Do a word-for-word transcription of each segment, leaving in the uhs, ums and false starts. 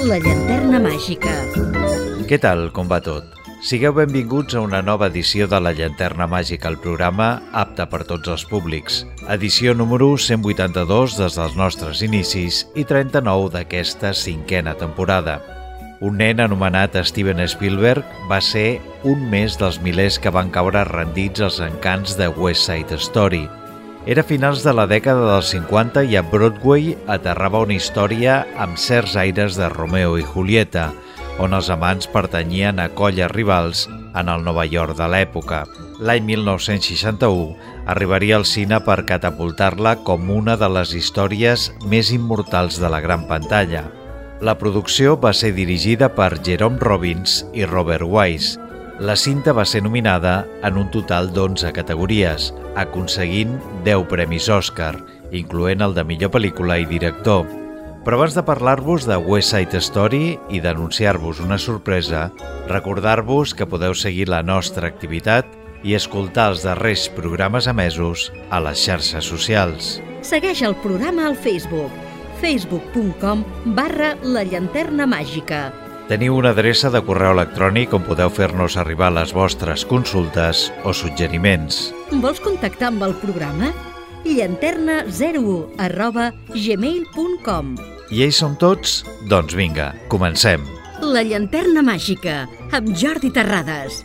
La llanterna màgica. Què tal, com va tot? Sigueu benvinguts a una nova edició de La llanterna màgica, el programa apte per tots els públics. Edició número cent vuitanta-dos des dels nostres inicis i trenta-nou d'aquesta cinquena temporada. Un nen anomenat Steven Spielberg va ser un més dels milers que van caure rendits als encants de West Side Story. Era a finals de la dècada dels cinquanta i a Broadway aterrava una història amb certs aires de Romeo i Julieta, on els amants pertanyien a colles rivals en el Nova York de l'època. L'any mil nou-cents seixanta-u arribaria al cine per catapultar-la com una de les històries més immortals de la gran pantalla. La producció va ser dirigida per Jerome Robbins i Robert Wise. La cinta va ser nominada en un total d'onze categories, aconseguint deu premis Òscar, incloent el de millor pel·lícula i director. Però abans de parlar-vos de West Side Story i d'anunciar-vos una sorpresa, recordar-vos que podeu seguir la nostra activitat i escoltar els darrers programes emesos a les xarxes socials. Segueix el programa al Facebook, facebook punt com barra la llanterna màgica. Teniu una adreça de correu electrònic on podeu fer-nos arribar les vostres consultes o suggeriments. Vols contactar amb el programa? llanterna zero u arroba gmail punt com. I ells som tots? Doncs vinga, comencem. La llanterna màgica, amb Jordi Terrades.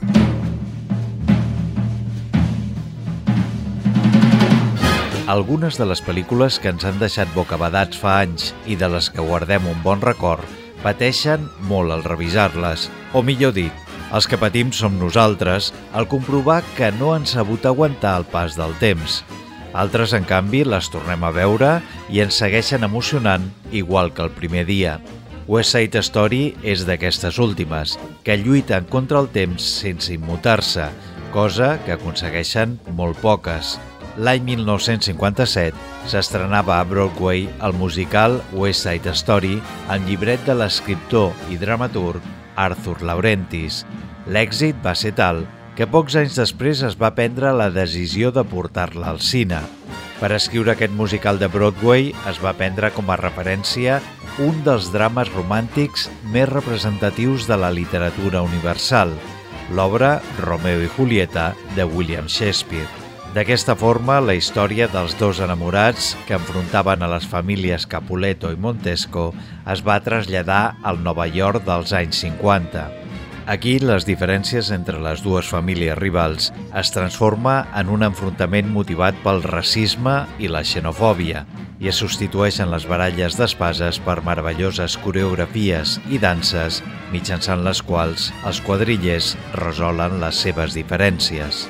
Algunes de les pel·lícules que ens han deixat bocabadats fa anys i de les que guardem un bon record pateixen molt al revisar-les, o millor dit, els que patim som nosaltres al comprovar que no han sabut aguantar el pas del temps. Altres, en canvi, les tornem a veure i ens segueixen emocionant igual que el primer dia. West Side Story és d'aquestes últimes, que lluiten contra el temps sense immutar-se, cosa que aconsegueixen molt poques. L'any mil nou-cents cinquanta-set s'estrenava a Broadway el musical West Side Story en llibret de l'escriptor i dramaturg Arthur Laurentis. L'èxit va ser tal que pocs anys després es va prendre la decisió de portar-la al cine. Per escriure aquest musical de Broadway es va prendre com a referència un dels drames romàntics més representatius de la literatura universal, l'obra Romeo i Julieta de William Shakespeare. D'aquesta forma, la història dels dos enamorats que enfrontaven a les famílies Capuleto i Montesco es va traslladar al Nova York dels anys cinquanta. Aquí, les diferències entre les dues famílies rivals es transforma en un enfrontament motivat pel racisme i la xenofòbia i es substitueixen les baralles d'espases per meravelloses coreografies i danses mitjançant les quals els quadrillers resolen les seves diferències.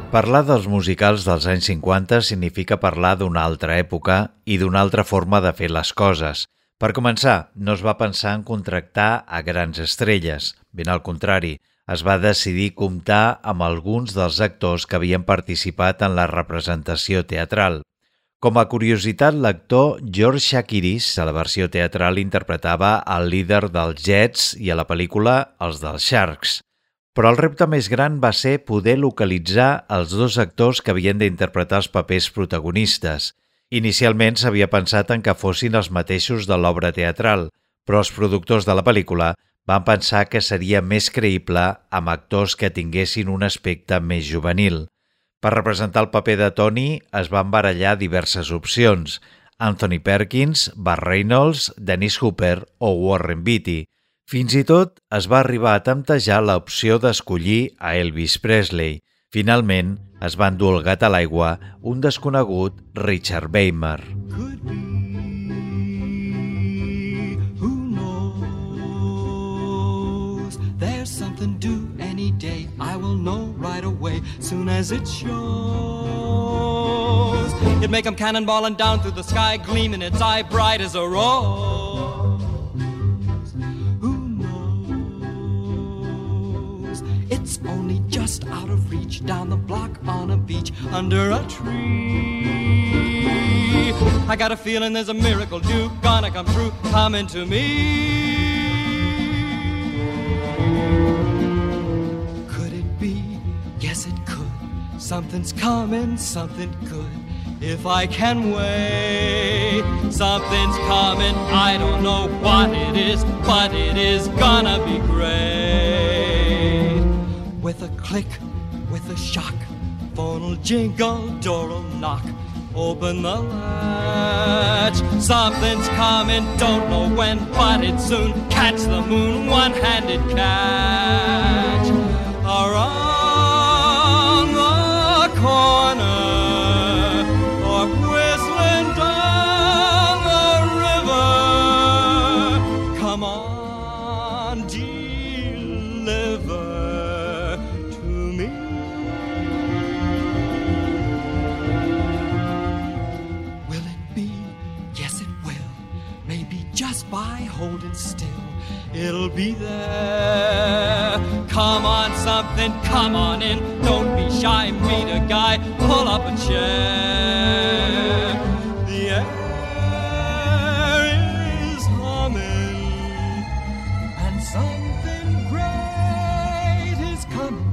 Parlar dels musicals dels anys cinquanta significa parlar d'una altra època i d'una altra forma de fer les coses. Per començar, no es va pensar en contractar a grans estrelles. Ben al contrari, es va decidir comptar amb alguns dels actors que havien participat en la representació teatral. Com a curiositat, l'actor George Chakiris, a la versió teatral, interpretava el líder dels Jets i a la pel·lícula els dels Sharks. Però el repte més gran va ser poder localitzar els dos actors que havien d'interpretar els papers protagonistes. Inicialment s'havia pensat en que fossin els mateixos de l'obra teatral, però els productors de la pel·lícula van pensar que seria més creïble amb actors que tinguessin un aspecte més juvenil. Per representar el paper de Tony es van barallar diverses opcions: Anthony Perkins, Burt Reynolds, Dennis Hopper o Warren Beatty. Fins i tot es va arribar a temptejar l'opció d'escollir a Elvis Presley. Finalment, es va endur el gat a l'aigua un desconegut Richard Beymer. Could be, who knows? There's something due any day. I will know right away, soon as it shows. It'd make 'em cannonballing down through the sky, gleaming its eye bright as a rose. It's only just out of reach, down the block on a beach, under a tree. I got a feeling there's a miracle due, gonna come true, coming to me. Could it be? Yes, it could. Something's coming, something good. If I can wait, something's coming, I don't know what it is, but it is gonna be great. With a click, with a shock, phone'll jingle, door'll knock. Open the latch, something's coming, don't know when, but it's soon. Catch the moon, one-handed catch. Around the corner, or whistling down the river. Come on, deliver. Just by holding still, it'll be there. Come on, something, come on in. Don't be shy, meet a guy, pull up a chair. The air is humming, and something great is coming.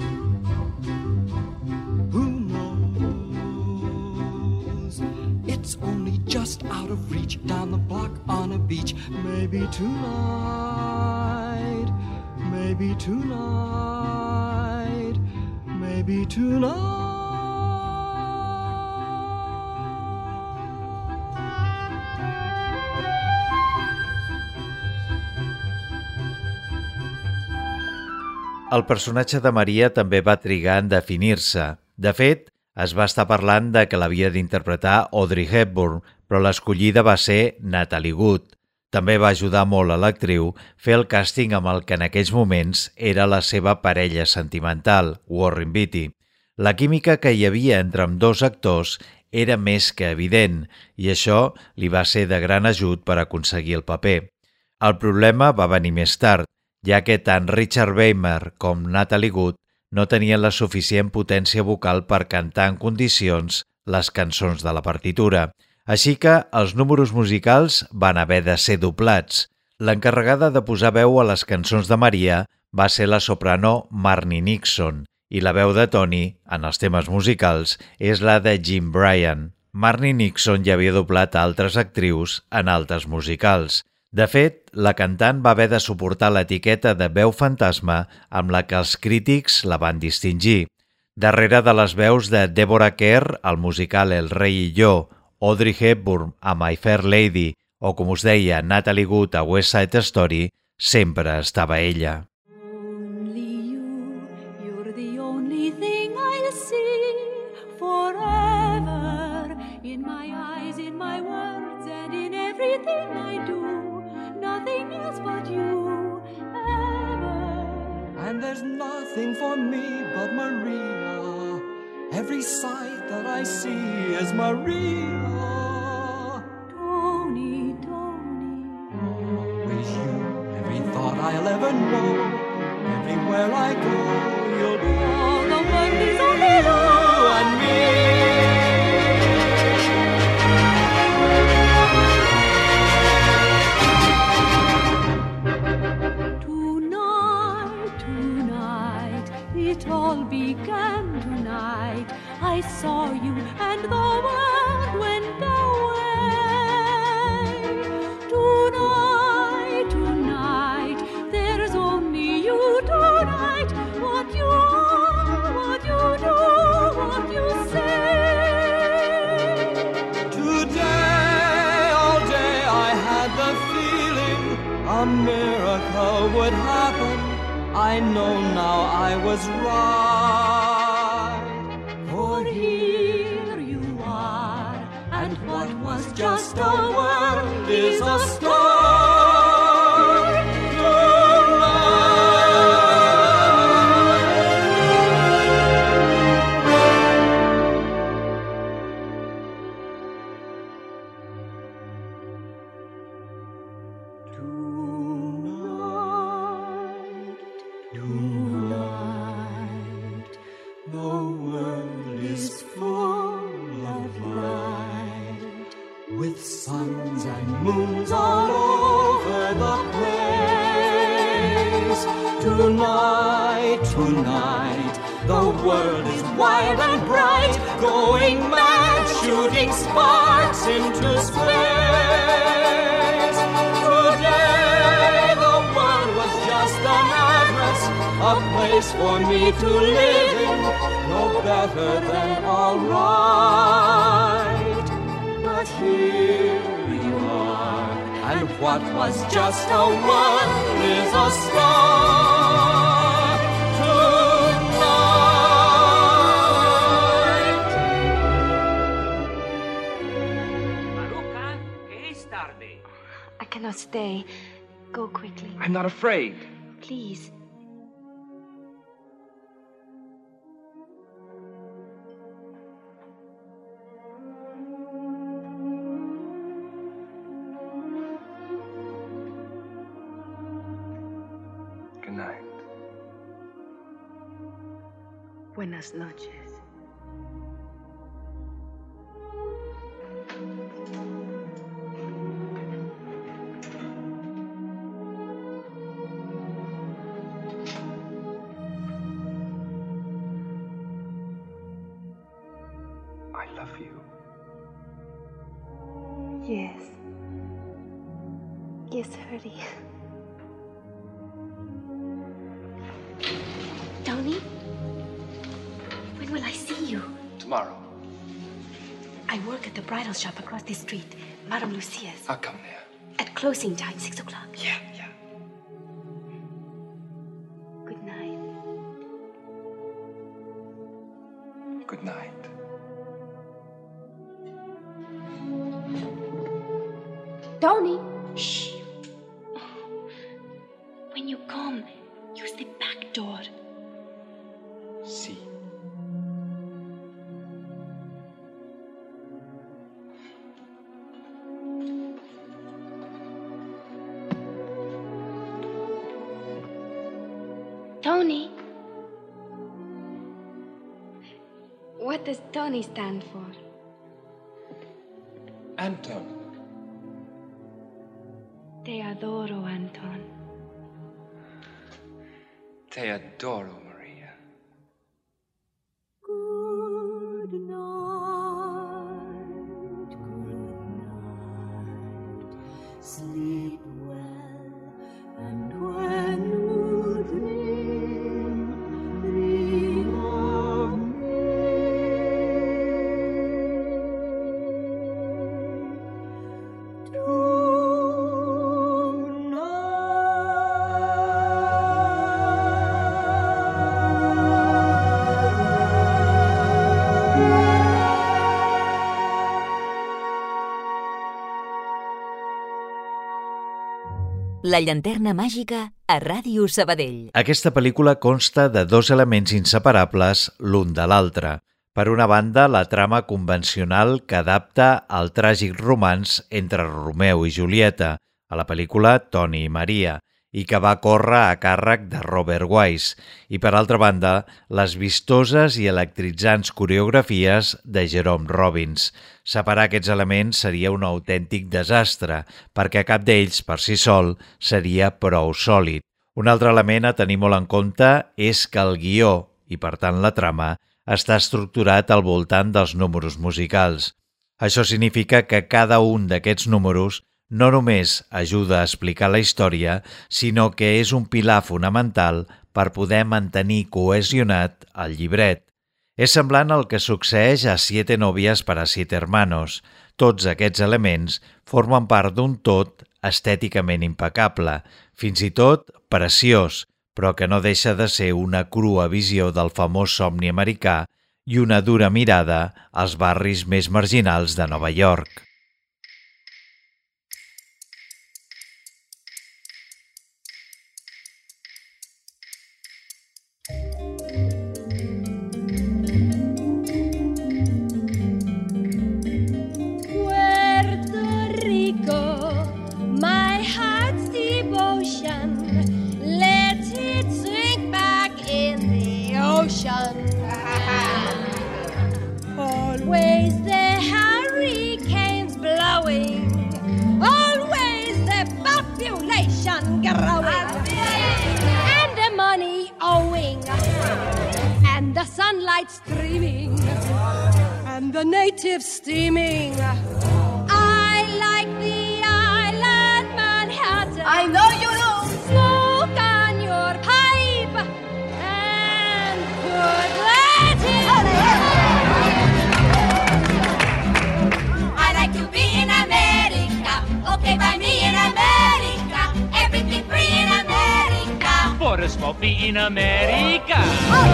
Who knows? It's only just out of reach, down the block on a beach. Maybe tonight, maybe tonight, maybe tonight. El personatge de Maria també va trigar en definir-se. De fet, es va estar parlant de que l'havia d'interpretar Audrey Hepburn, però l'escollida va ser Natalie Wood. També va ajudar molt a l'actriu fer el càsting amb el que en aquells moments era la seva parella sentimental, Warren Beatty. La química que hi havia entre ambdós actors era més que evident i això li va ser de gran ajut per aconseguir el paper. El problema va venir més tard, ja que tant Richard Beymer com Natalie Wood no tenien la suficient potència vocal per cantar en condicions les cançons de la partitura. Així que els números musicals van haver de ser doblats. L'encarregada de posar veu a les cançons de Maria va ser la soprano Marni Nixon i la veu de Tony, en els temes musicals, és la de Jim Bryan. Marni Nixon ja havia doblat a altres actrius en altres musicals. De fet, la cantant va haver de suportar l'etiqueta de veu fantasma amb la que els crítics la van distingir. Darrere de les veus de Deborah Kerr al musical El rei i jo, Audrey Hepburn a My Fair Lady o, com us deia, Natalie Wood a West Side Story, sempre estava ella. Only you, you're the only thing I see forever. In my eyes, in my words, and in everything I do. Nothing else but you, ever. And there's nothing for me but Maria. every sight that I see is Maria. Tony, Tony. Always you, every thought I'll ever know. Everywhere I go, you'll be All the world is only you and me. Tonight, tonight, it all began tonight. I saw you and the world went away. Tonight, tonight, there's only you tonight. What you are, what you do, what you say. Today, all day I had the feeling a miracle would happen. I know now I was right. For here you are, and what was just a word is a star. Tonight, the world is full of light, with suns and moons all over the place. Tonight, tonight, the world is wild and bright, going mad, shooting sparks into space. Today, the world was just an address, a place for me to live in, no better than all right. But here you are, and what was just a word is a star tonight. Maruca, que es tarde. I cannot stay. Go quickly. I'm not afraid. Please. Good night. Buenas noches. I love you. Yes. Yes, hurry. Tony? When will I see you? Tomorrow. I work at the bridal shop across the street, Madame Lucia's. I'll come there. At closing time, six o'clock. Yeah, yeah. Good night. Good night. Tony! Shh! When you come, use the back door. See. Tony. What does Tony stand for? Anton. Te adoro, Anton. Te adoro, Maria. Good night, good night. Sleep well, and when you dream, dream of me. La llanterna màgica a Ràdio Sabadell. Aquesta pel·lícula consta de dos elements inseparables l'un de l'altre. Per una banda, la trama convencional que adapta al tràgic romanç entre Romeu i Julieta, a la pel·lícula Toni i Maria, i que va córrer a càrrec de Robert Wise, i per altra banda, les vistoses i electritzants coreografies de Jerome Robbins. Separar aquests elements seria un autèntic desastre, perquè cap d'ells per si sol seria prou sòlid. Un altre element a tenir molt en compte és que el guió, i per tant la trama, està estructurat al voltant dels números musicals. Això significa que cada un d'aquests números no només ajuda a explicar la història, sinó que és un pilar fonamental per poder mantenir cohesionat el llibret. És semblant al que succeeix a Siete novias para siete hermanos. Tots aquests elements formen part d'un tot estèticament impecable, fins i tot preciós, però que no deixa de ser una crua visió del famós somni americà i una dura mirada als barris més marginals de Nova York. Puerto Rico, my heart's devotion, let it sink back in the ocean. Always the hurricanes blowing, always the population growing, and the money owing, and the sunlight streaming, and the natives steaming. I like the island Manhattan. I know you do. Smoke on your pipe and put Latin. I like to be in America, okay by me in America, everything free in America. For a smoke me in America.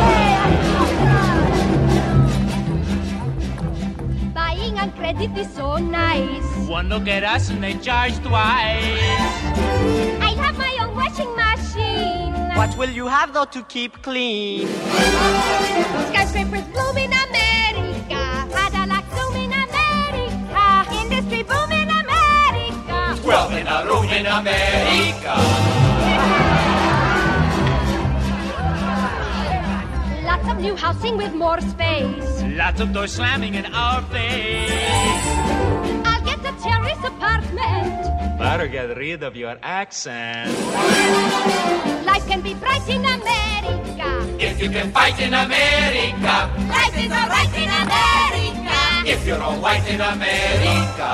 Buying on credit is so nice. One look at us and they charge twice. I have my own washing machine. What will you have though to keep clean? Skyscrapers bloom in America. Cadillac zoom in America. Industry boom in America. Twelve in a room in America. Lots of new housing with more space. Lots of doors slamming in our face. I'll get a terrace apartment. Better get rid of your accent. Life can be bright in America. If you can fight in America, Life is alright in America. if you're all white in America.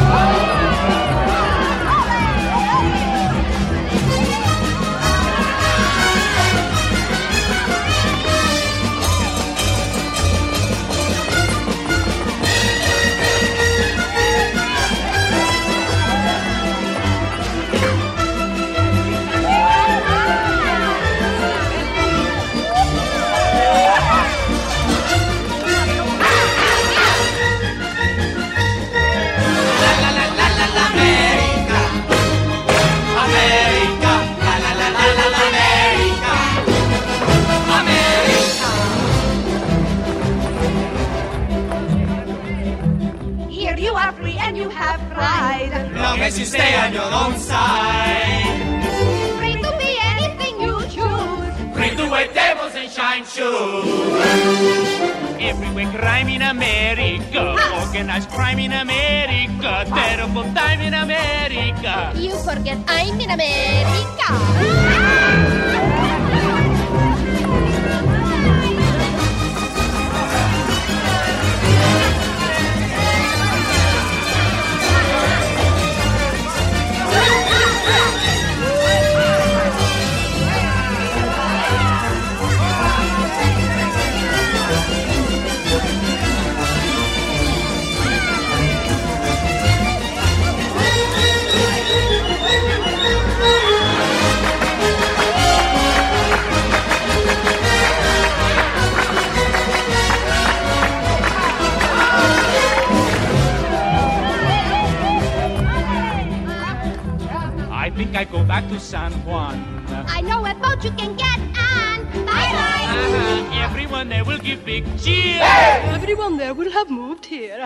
Here you are free and you have pride. Long as you stay on your own side. Free to be anything you choose. Free to wear tables and shine shoes. Everywhere crime in America. Organized crime in America. Terrible time in America. You forget I'm in America. I think I go back to San Juan. I know a boat you can get on. Uh-huh. Everyone there will give big cheers. Everyone there will have moved here.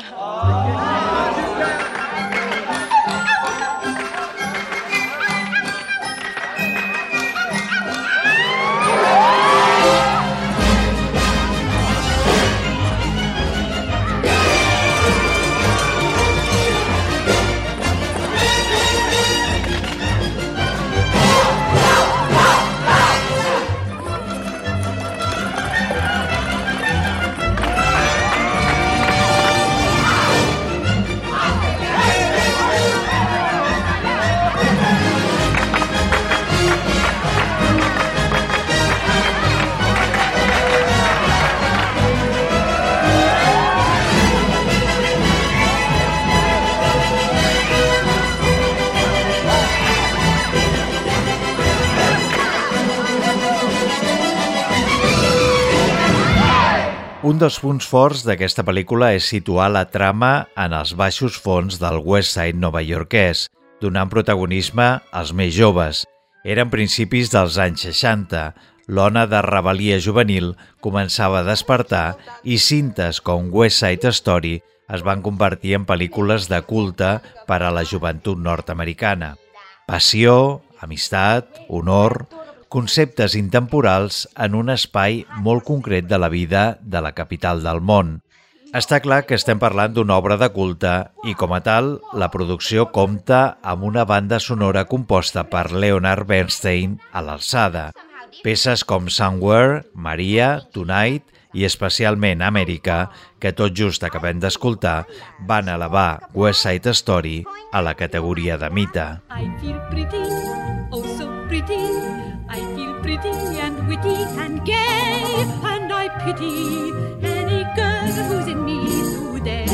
Un dels punts forts d'aquesta pel·lícula és situar la trama en els baixos fons del West Side novaiorquès, donant protagonisme als més joves. Eren principis dels anys seixanta, l'ona de rebel·lia juvenil començava a despertar i cintes com West Side Story es van convertir en pel·lícules de culte per a la joventut nord-americana. Passió, amistat, honor, conceptes intemporals en un espai molt concret de la vida de la capital del món. Està clar que estem parlant d'una obra de culte i, com a tal, la producció compta amb una banda sonora composta per Leonard Bernstein a l'alçada. Peces com Somewhere, Maria, Tonight i especialment America, que tot just acabem d'escoltar, van elevar West Side Story a la categoria de mite. I feel pretty, oh so pretty. I feel pretty and witty and gay, and I pity any girl who's in me today.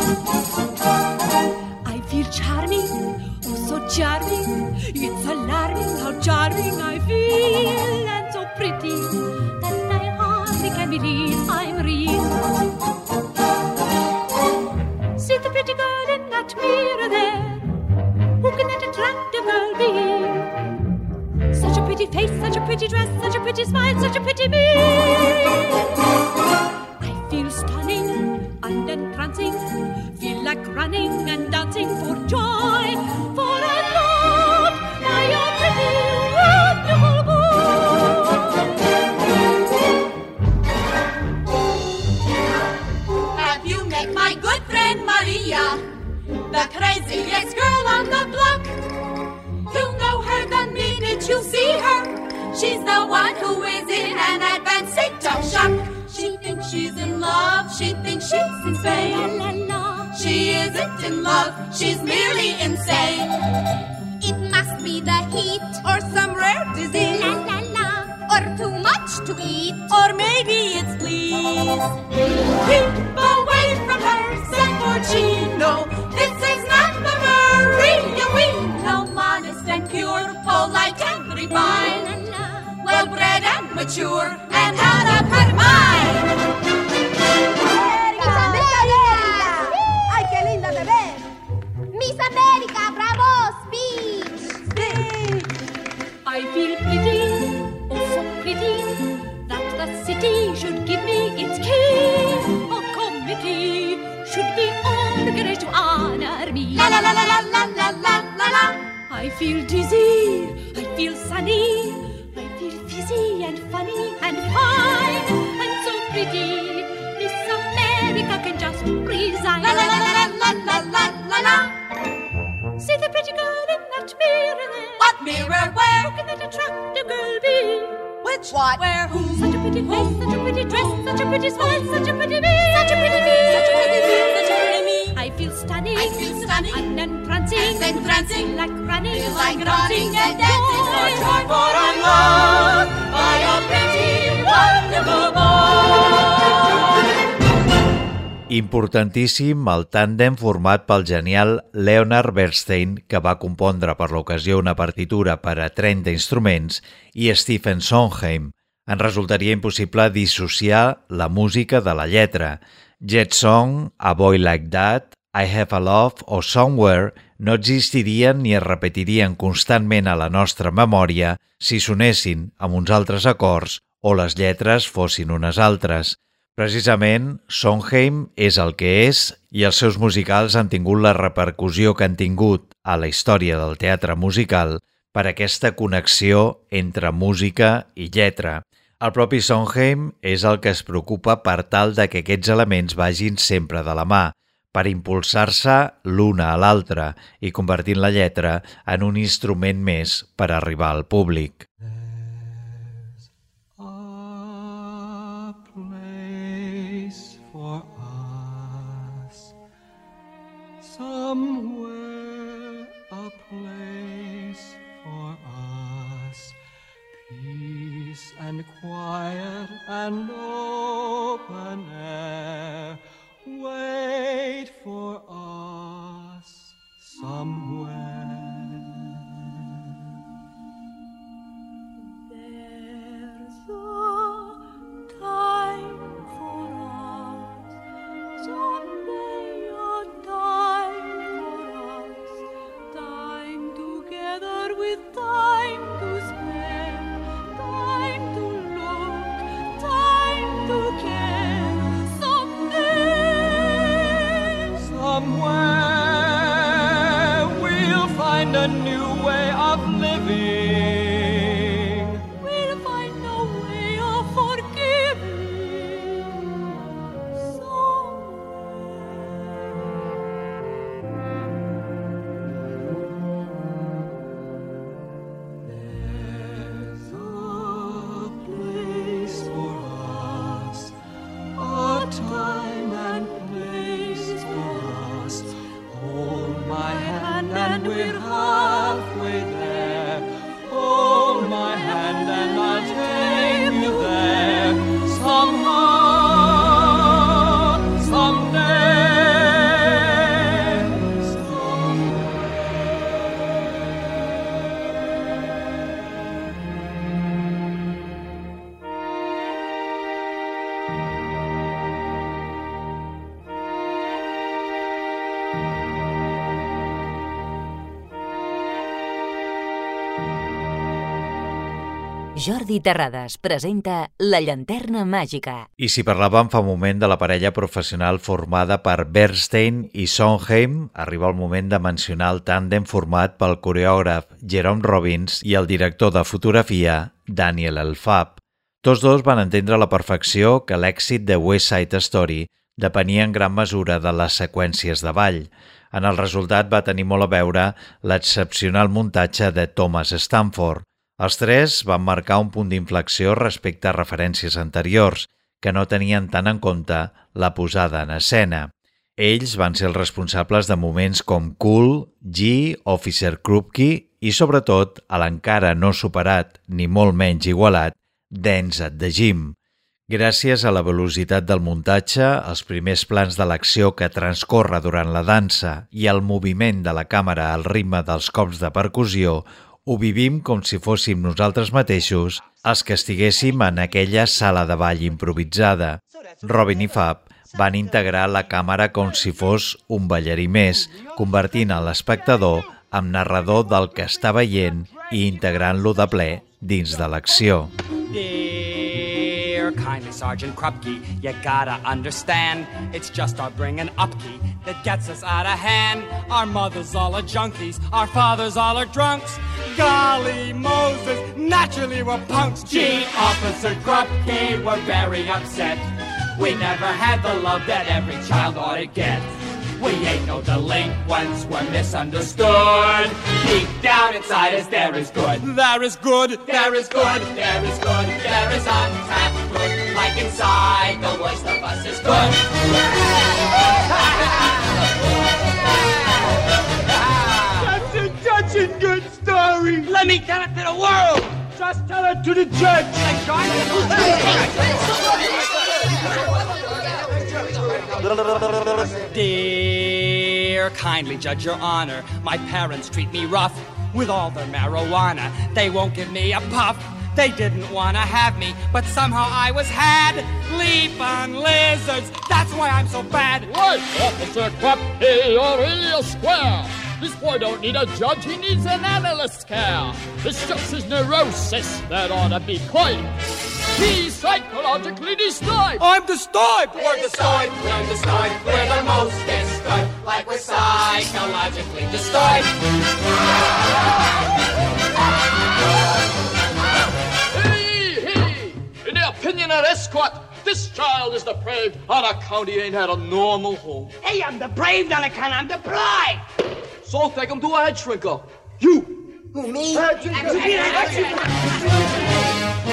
I feel charming, oh so charming. It's alarming how charming I feel, and so pretty that I hardly can believe I'm real. See the pretty girl in that mirror there. Who can that attractive girl be? Such a pretty face, such a pretty dress, such a pretty smile, such a pretty me. I feel stunning and entrancing, feel like running and dancing for joy, for I'm loved by your pretty, wonderful boy. Have you met my good friend Maria, the craziest girl on the block? You'll know her the minute you see her. She's the one who is in an advanced state of shock. She thinks she's in love, she thinks she's insane. La, la, la. She isn't in love, she's merely insane. It must be the heat Or some rare disease. La la la. Or too much to eat. Or maybe it's fleas. Keep away from her, San Porcino. This is not the Maria we know. Modest and pure, polite and refined, well-bred and mature, and out of her mind. ¡Miss América! ¡Ay, qué linda te ves! ¡Miss América, bravo! Speech! Speech! I feel pretty, oh so pretty, that the city should give me its key. A committee should be organized to honor me. La la la la la la la la la la. I feel dizzy, I feel sunny, I feel fizzy and funny and fine, and so pretty, Miss America can just resign. La la la la la la la la la. See the pretty girl in that mirror there. What mirror? Where? Who can that attractive girl be? Which? What? Where? Who? Such a pretty face, such a pretty dress, such a pretty smile, such a pretty me. Such a pretty me. Such a pretty me. Such a pretty me. I feel stunning. I feel stunning. And entrancing. And entrancing. Like running. Feel like running and dancing for joy, for I'm loved by a pretty, wonderful boy. Importantíssim el tàndem format pel genial Leonard Bernstein, que va compondre per l'ocasió una partitura per a trenta instruments, i Stephen Sondheim. En resultaria impossible dissociar la música de la lletra. Jet Song, A Boy Like That, I Have a Love o Somewhere no existirien ni es repetirien constantment a la nostra memòria si sonessin amb uns altres acords o les lletres fossin unes altres. Precisament, Sondheim és el que és i els seus musicals han tingut la repercussió que han tingut a la història del teatre musical per aquesta connexió entre música i lletra. El propi Sondheim és el que es preocupa per tal de que aquests elements vagin sempre de la mà, per impulsar-se l'una a l'altra i convertint la lletra en un instrument més per arribar al públic. Somewhere a place for us, peace and quiet and open air, wait for us somewhere. There's a time for us, someday a time for us, time together with time to spend, time to look, time to care, someday. Somewhere we'll find a new way of living. We'll find a way of forgiving. There's a place for us, a time and place for us. Hold my hand and we're halfway there. Hold my hand and I'll take you there. Somehow, someday, someday. Jordi Terrades presenta La llanterna màgica. I si parlàvem fa un moment de la parella professional formada per Bernstein i Sondheim, arriba el moment de mencionar el tàndem format pel coreògraf Jerome Robbins i el director de fotografia Daniel Elfab. Tots dos van entendre a la perfecció que l'èxit de West Side Story depenia en gran mesura de les seqüències de ball. En el resultat va tenir molt a veure l'excepcional muntatge de Thomas Stanford. Els tres van marcar un punt d'inflexió respecte a referències anteriors, que no tenien tant en compte la posada en escena. Ells van ser els responsables de moments com Cool, G, Officer Krupke i, sobretot, a l'encara no superat, ni molt menys igualat, Dance at the Gym. Gràcies a la velocitat del muntatge, els primers plans de l'acció que transcorre durant la dansa i el moviment de la càmera al ritme dels cops de percussió, ho vivim com si fóssim nosaltres mateixos els que estiguéssim en aquella sala de ball improvisada. Robin i Fab van integrar la càmera com si fos un ballarí més, convertint a l'espectador en narrador del que està veient i integrant-lo de ple dins de l'acció. Dear kindly Sergeant Krupke, you gotta understand, it's just our bringing up key that gets us out of hand. Our mothers all are junkies, our fathers all are drunks. Golly Moses, naturally we're punks. Gee, Officer Krupke, we're very upset. We never had the love that every child ought to get. We ain't no delinquents, we're misunderstood. Deep down inside us there is good. There is good, there is good, there is good, there is untapped good. Like inside, the worst of us is good. That's a touching good story. Let me tell it to the world. Just tell it to the judge. Dear kindly judge your honor, my parents treat me rough with all their marijuana. They won't give me a puff. They didn't want to have me, but somehow I was had. Leap on lizards, that's why I'm so bad. Right, Officer Krupke, you're real square. This boy don't need a judge, he needs an analyst's care. It's just his neurosis that ought to be quiet. He's psychologically disturbed. I'm disturbed. We're disturbed, we're disturbed, we're the most disturbed, like we're psychologically disturbed. Hey, hey! In the opinion of Escort, this child is depraved on account he ain't had a normal home. Hey, I'm depraved on account I'm deprived. So take him to a head shrinker. You! Who, me? Head shrinker.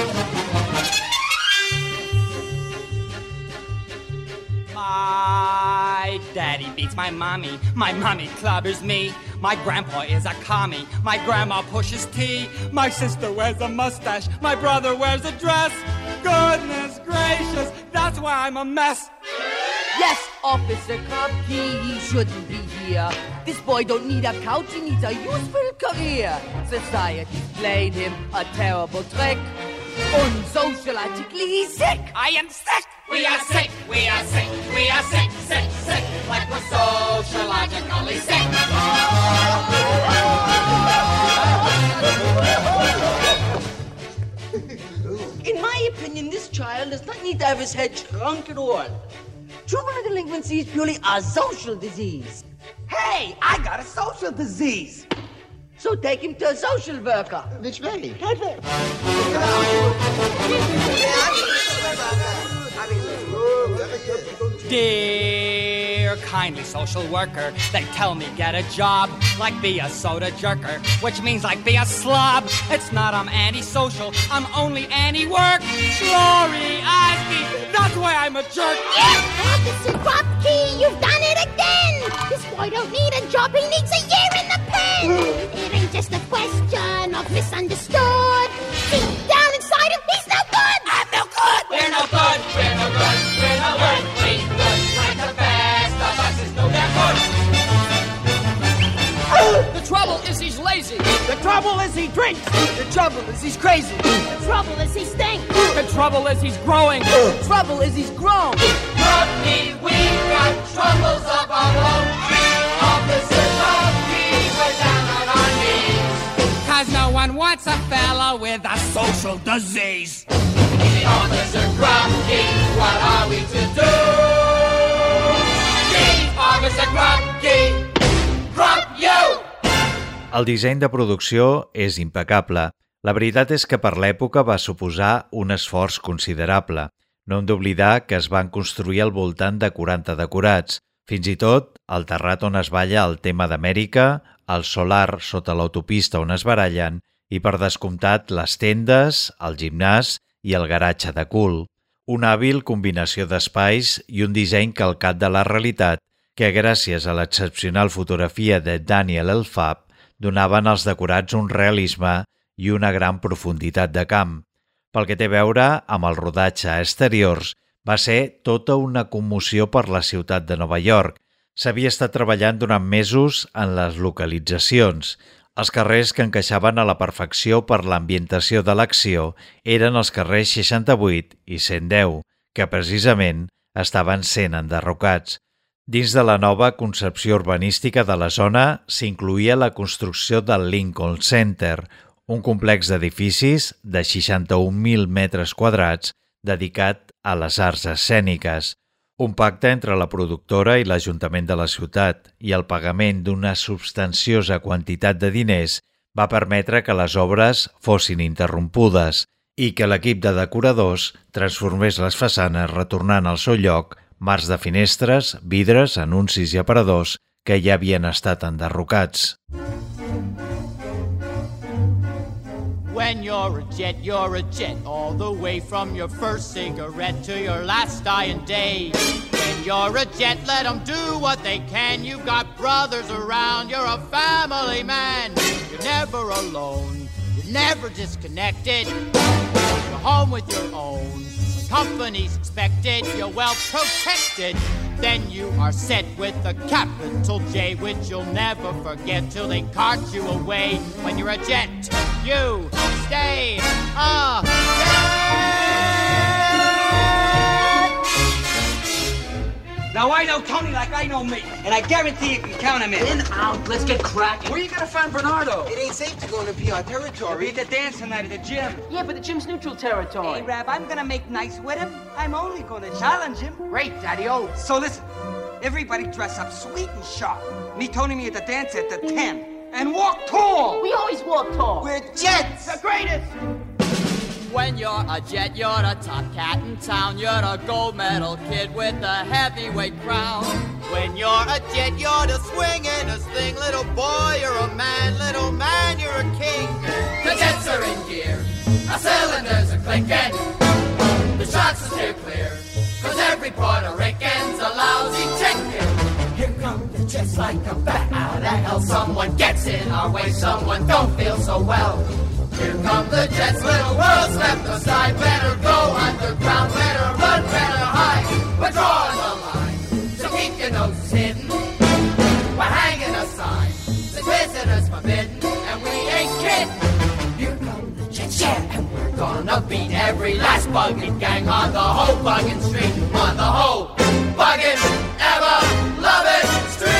My daddy beats my mommy, my mommy clobbers me. My grandpa is a commie, my grandma pushes tea. My sister wears a mustache, my brother wears a dress. Goodness gracious, that's why I'm a mess. Yes, Officer Krupke, he shouldn't be here. This boy don't need a couch, he needs a useful career. Society played him a terrible trick. Unsociologically, he's sick. I am sick. We are sick, we are sick, we are sick, sick, sick, like we're sociologically sick. In my opinion, this child does not need to have his head shrunk at all. Juvenile delinquency is purely a social disease. Hey, I got a social disease. So take him to a social worker. Which way? Right way. Dear kindly social worker, they tell me get a job, like be a soda jerker, which means like be a slob. It's not I'm antisocial, I'm only anti-work. Glory, Osky, that's why I'm a jerk. Yeah, Officer Krupke, you've done it again. This boy don't need a job, he needs a year in the pen. It ain't just a question of misunderstood. Deep down inside him, he's no good. I'm no good. We're no good, we're no good, we're no good. We good like the best of us is no damn good. The trouble is he's lazy. The trouble is he drinks. The trouble is he's crazy. The trouble is he stinks. The trouble is he's growing. The trouble is he's grown. Krupke, we got troubles of our own. Officer Krupke, we're down on our knees. Cause no one wants a fella with a social disease. Officer Krupke, what are we to do? Officer Krupke, Krupp you! El disseny de producció és impecable. La veritat és que per l'època va suposar un esforç considerable. No hem d'oblidar que es van construir al voltant de quaranta decorats. Fins i tot, el terrat on es balla el tema d'Amèrica, el solar sota l'autopista on es barallen i, per descomptat, les tendes, el gimnàs i el garatge de cul. Una hàbil combinació d'espais i un disseny calcat de la realitat que, gràcies a l'excepcional fotografia de Daniel Elfab, donaven als decorats un realisme i una gran profunditat de camp. Pel que té a veure amb el rodatge a exteriors, va ser tota una commoció per la ciutat de Nova York. S'havia estat treballant durant mesos en les localitzacions. Els carrers que encaixaven a la perfecció per l'ambientació de l'acció eren els carrers seixanta-vuit i cent deu, que precisament estaven sent enderrocats. Dins de la nova concepció urbanística de la zona s'incloïa la construcció del Lincoln Center, un complex d'edificis de seixanta-un mil metres quadrats dedicat a les arts escèniques. Un pacte entre la productora i l'Ajuntament de la ciutat i el pagament d'una substanciosa quantitat de diners va permetre que les obres fossin interrompudes i que l'equip de decoradors transformés les façanes retornant al seu lloc marcs de finestres, vidres, anuncis i aparadors que ja havien estat enderrocats. When you're a jet, you're a jet, all the way from your first cigarette to your last dying day. When you're a jet, let them do what they can. You've got brothers around, you're a family man. You're never alone, you're never disconnected. You're home with your own, company's expected, you're well protected. Then you are set with a capital J, which you'll never forget till they cart you away. When you're a jet, you stay a jet. Now I know Tony like I know me, and I guarantee you can count him in. In, out, let's get cracking. Where are you gonna find Bernardo? It ain't safe to go into P R territory. He'll be at the dance tonight at the gym. Yeah, but the gym's neutral territory. Hey, Rab, I'm gonna make nice with him. I'm only gonna challenge him. Great, Daddy-O. So listen, everybody dress up sweet and sharp. Meet Tony and me at the dance at the ten. And walk tall. We always walk tall. We're jets. The greatest. When you're a jet, you're a top cat in town. You're a gold medal kid with a heavyweight crown. When you're a jet, you're the swingin'est thing. Little boy, you're a man. Little man, you're a king. The jets are in gear. Our cylinders are clinking. The shots are steer clear. Cause every Puerto Rican's a lousy chicken. Here come the jets like a bat out of hell. Someone gets in our way. Someone don't feel so well. Here come the jets, little world left aside. Better go underground, better run, better hide. We're drawing the line, so keep your noses hidden. We're hanging a sign, the visitors forbidden, and we ain't kidding. Here come the jets, yeah, and we're gonna beat every last buggin' gang on the whole buggin' street, on the whole buggin' ever lovin' street.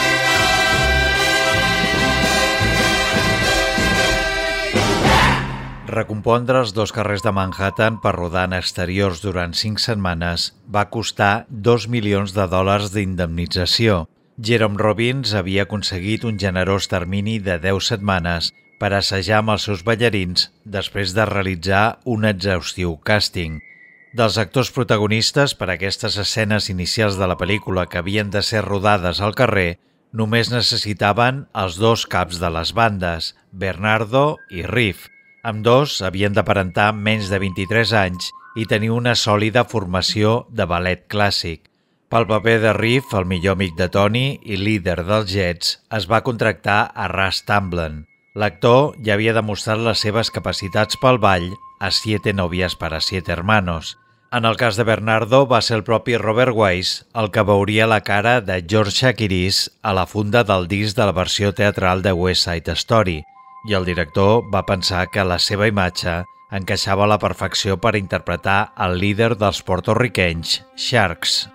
Recompondre els dos carrers de Manhattan per rodar en exteriors durant cinc setmanes va costar dos milions de dòlars d'indemnització. Jerome Robbins havia aconseguit un generós termini de deu setmanes per assajar amb els seus ballarins després de realitzar un exhaustiu càsting. Dels actors protagonistes per a aquestes escenes inicials de la pel·lícula que havien de ser rodades al carrer, només necessitaven els dos caps de les bandes, Bernardo i Riff. Ambdós havien d'aparentar menys de vint-i-tres anys i tenir una sòlida formació de ballet clàssic. Pel paper de Riff, el millor amic de Tony i líder dels Jets, es va contractar a Russ Tamblyn. L'actor ja havia demostrat les seves capacitats pel ball a Siete novias para siete hermanos. En el cas de Bernardo va ser el propi Robert Wise el que veuria la cara de George Chakiris a la funda del disc de la versió teatral de West Side Story, i el director va pensar que la seva imatge encaixava a la perfecció per interpretar el líder dels porto-riquenys, Sharks.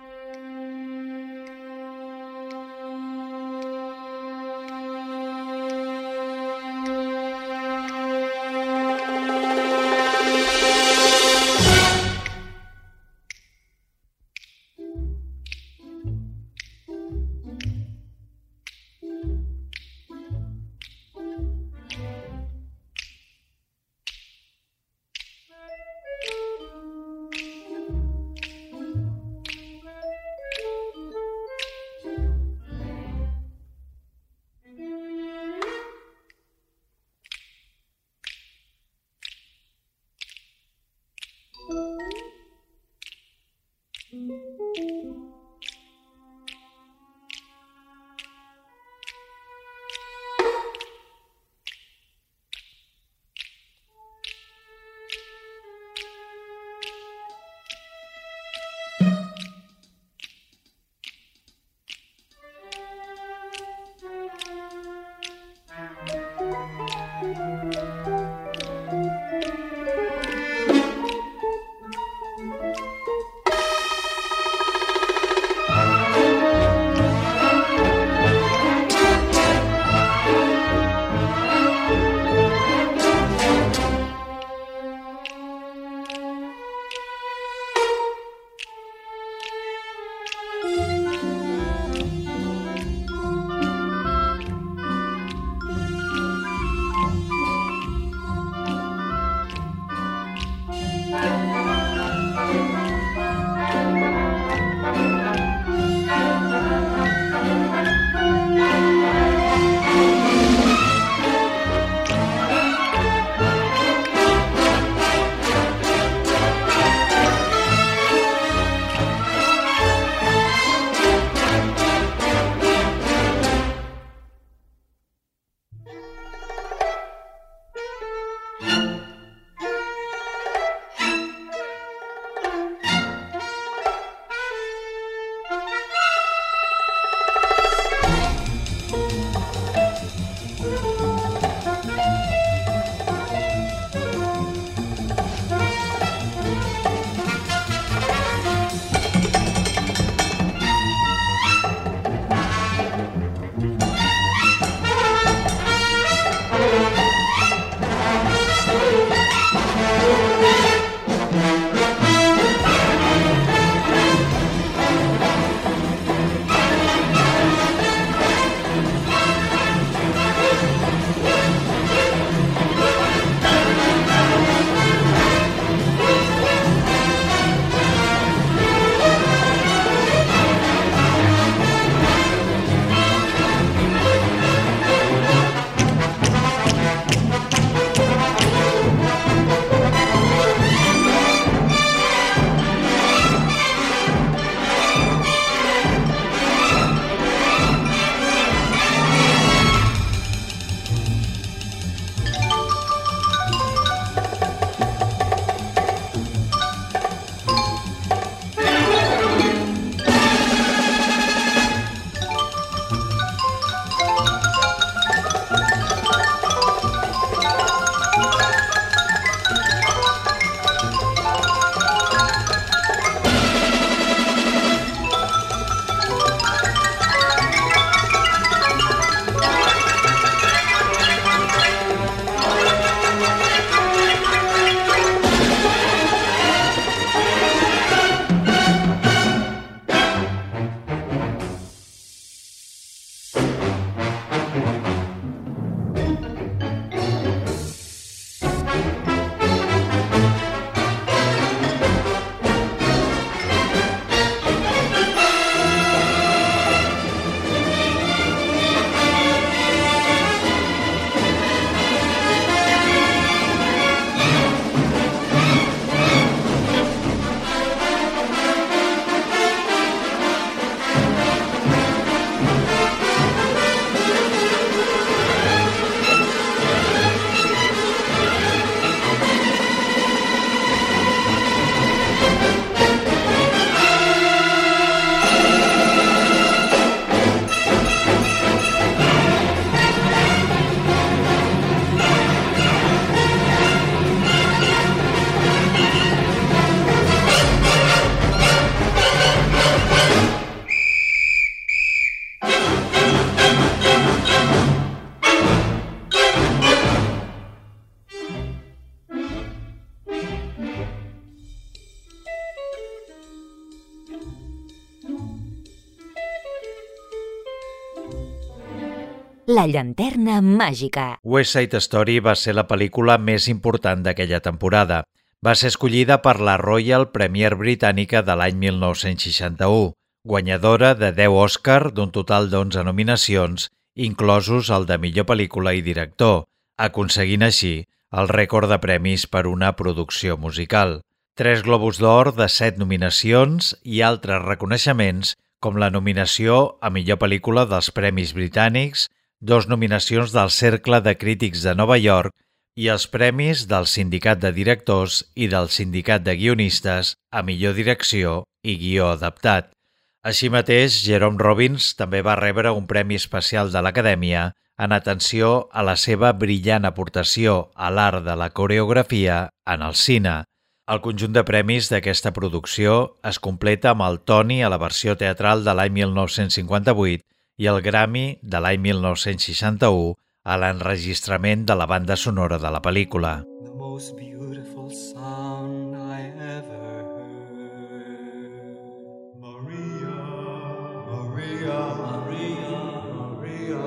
La llanterna màgica. West Side Story va ser la pel·lícula més important d'aquella temporada. Va ser escollida per la Royal Premiere britànica de l'any mil nou-cents seixanta-u, guanyadora de deu Òscar d'un total d'onze nominacions, inclosos el de millor pel·lícula i director, aconseguint així el rècord de premis per una producció musical. Tres Globus d'Or de set nominacions i altres reconeixements, com la nominació a millor pel·lícula dels Premis Britànics, dos nominacions del Cercle de Crítics de Nova York i els premis del Sindicat de Directors i del Sindicat de Guionistes a millor direcció i guió adaptat. Així mateix, Jerome Robbins també va rebre un premi especial de l'Acadèmia en atenció a la seva brillant aportació a l'art de la coreografia en el cine. El conjunt de premis d'aquesta producció es completa amb el Tony a la versió teatral de l'any mil nou-cents cinquanta-vuit i el Grammy de l'any mil nou-cents seixanta-u a l'enregistrament de la banda sonora de la pel·lícula. The most beautiful sound I ever heard. Maria, Maria, Maria, Maria.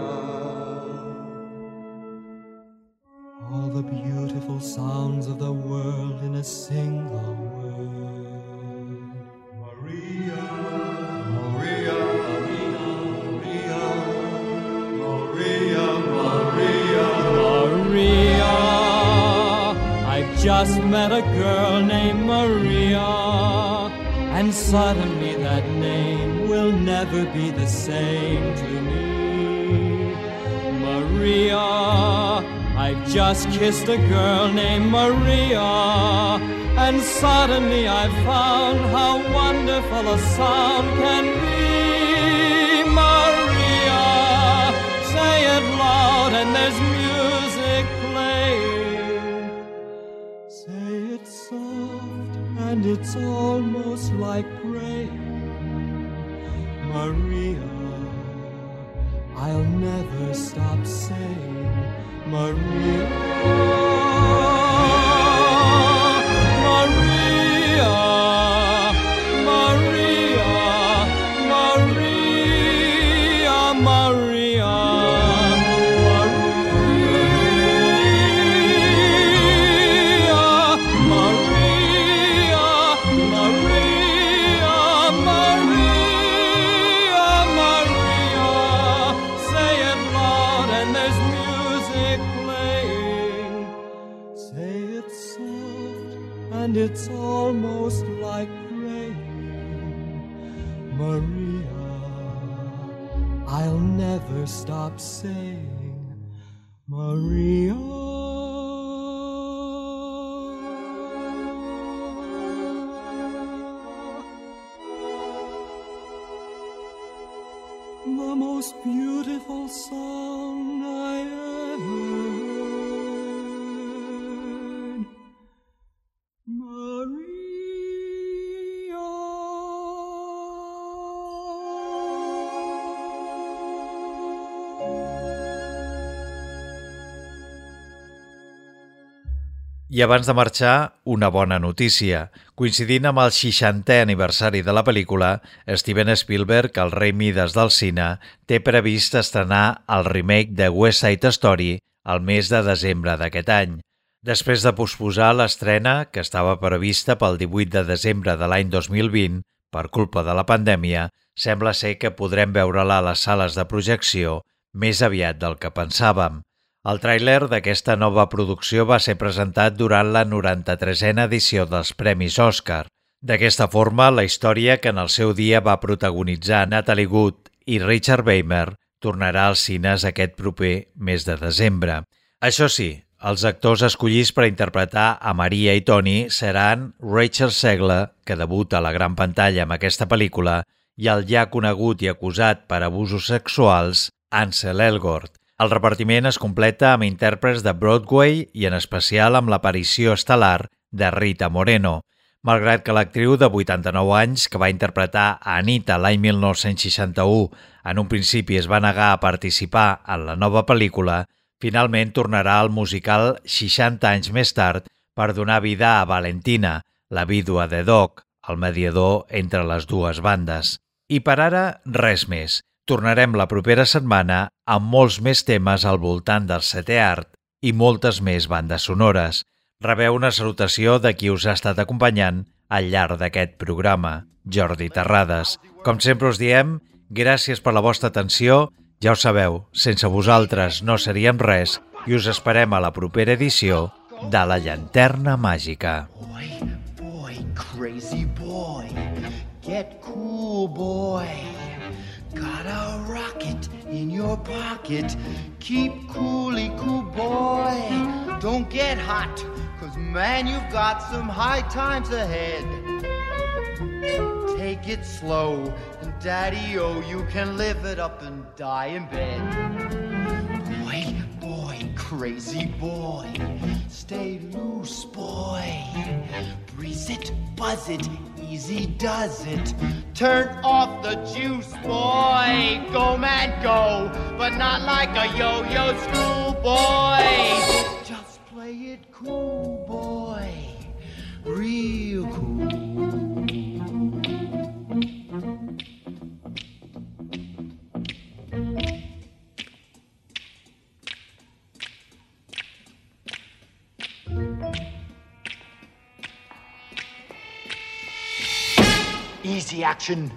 All the beautiful sounds of the world in a single word. Maria, Maria, Maria, Maria, Maria, Maria. I've just met a girl named Maria, and suddenly that name will never be the same to me. Maria, I've just kissed a girl named Maria, and suddenly I've found how wonderful a sound can be. Maria, say it loud and there's music playing. Say it soft and it's almost like praying. Maria, I'll never stop saying Maria, Maria, Maria, Maria, Maria, and it's almost like praying. Maria, I'll never stop saying Maria. The most beautiful song I ever heard. I abans de marxar, una bona notícia. Coincidint amb el seixantè aniversari de la pel·lícula, Steven Spielberg, el rei Mides del cine, té previst estrenar el remake de West Side Story al mes de desembre d'aquest any. Després de posposar l'estrena, que estava prevista pel divuit de desembre de l'any dos mil vint, per culpa de la pandèmia, sembla ser que podrem veure-la a les sales de projecció més aviat del que pensàvem. El tràiler d'aquesta nova producció va ser presentat durant la noranta-tresena edició dels Premis Òscar. D'aquesta forma, la història que en el seu dia va protagonitzar Natalie Wood i Richard Beymer tornarà als cines aquest proper mes de desembre. Això sí, els actors escollits per interpretar a Maria i Tony seran Rachel Zegler, que debuta a la gran pantalla amb aquesta pel·lícula, i el ja conegut i acusat per abusos sexuals Ansel Elgort. El repartiment es completa amb intèrprets de Broadway i en especial amb l'aparició estel·lar de Rita Moreno. Malgrat que l'actriu de vuitanta-nou anys, que va interpretar a Anita l'any mil nou-cents seixanta-u, en un principi es va negar a participar en la nova pel·lícula, finalment tornarà al musical seixanta anys més tard per donar vida a Valentina, la vídua de Doc, el mediador entre les dues bandes. I per ara, res més. Tornarem la propera setmana amb molts més temes al voltant del setè art i moltes més bandes sonores. Rebeu una salutació de qui us ha estat acompanyant al llarg d'aquest programa, Jordi Terrades. Com sempre us diem, gràcies per la vostra atenció. Ja ho sabeu, sense vosaltres no seríem res i us esperem a la propera edició de La Llanterna Màgica. Boy, boy, crazy boy, get cool, boy. Got a rocket in your pocket. Keep coolly cool, boy. Don't get hot, cause man, you've got some high times ahead. Take it slow, and daddy-o, you can live it up and die in bed. Boy, boy, crazy boy, stay loose, boy. Breeze it, buzz it, easy does it. Turn off the juice, boy. Go, man, go, but not like a yo-yo schoolboy. Just play it cool, boy, real cool. Easy action.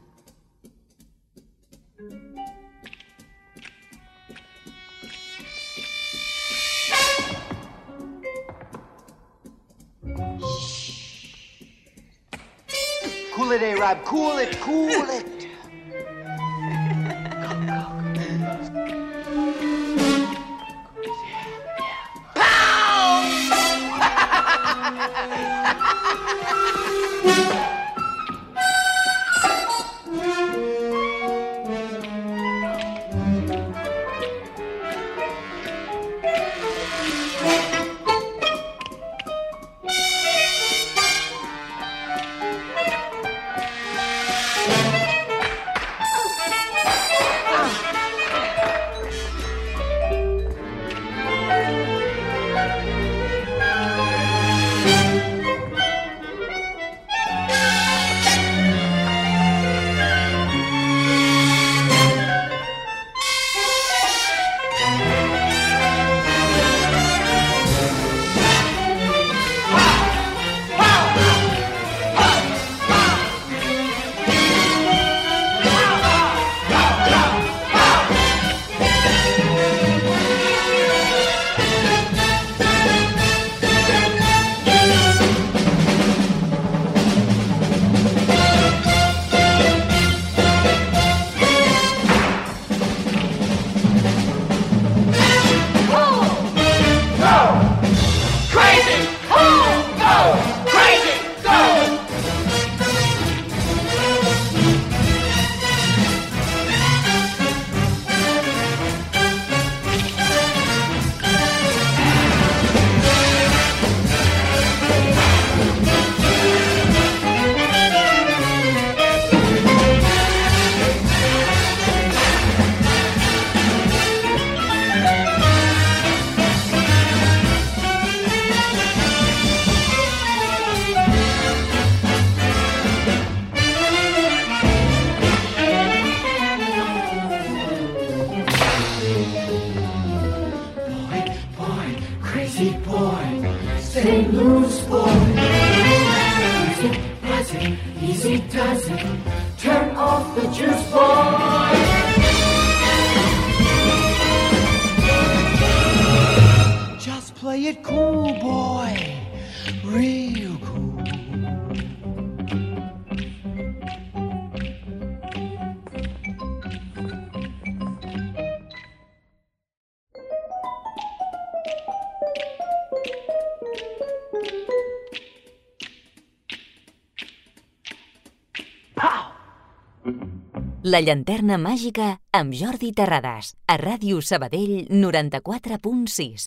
Cool it, A-Rab. Cool it, cool it. La Llanterna Màgica amb Jordi Terrades, a Ràdio Sabadell noranta-quatre punt sis.